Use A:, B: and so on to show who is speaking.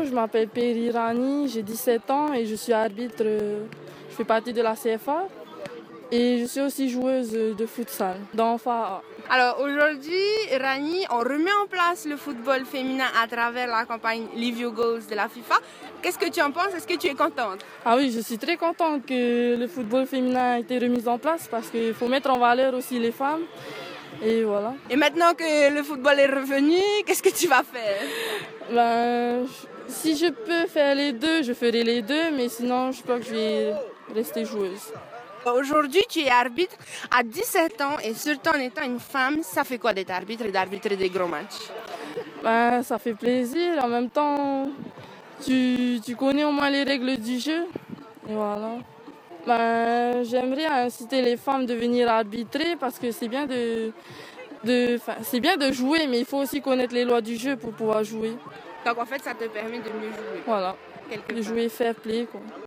A: je m'appelle Peri Rani, j'ai 17 ans et je suis arbitre. Je fais partie de la CFA et je suis aussi joueuse de futsal dans FA.
B: Alors aujourd'hui, Rani, on remet en place le football féminin à travers la campagne Live Your Goals de la FIFA. Qu'est-ce que tu en penses? Est-ce que tu es contente?
A: Ah oui, je suis très contente que le football féminin a été remis en place parce qu'il faut mettre en valeur aussi les femmes. Et voilà.
B: Et maintenant que le football est revenu, qu'est-ce que tu vas faire?
A: Si je peux faire les deux, je ferai les deux, mais sinon je crois que je vais rester joueuse.
B: Aujourd'hui, tu es arbitre à 17 ans et surtout en étant une femme, ça fait quoi d'être arbitre et d'arbitrer des gros matchs?
A: Ça fait plaisir, en même temps, tu connais au moins les règles du jeu. Et voilà. J'aimerais inciter les femmes de venir arbitrer parce que c'est bien c'est bien de jouer, mais il faut aussi connaître les lois du jeu pour pouvoir jouer.
B: Donc en fait, ça te permet de mieux jouer.
A: Voilà, de jouer fair play, quoi.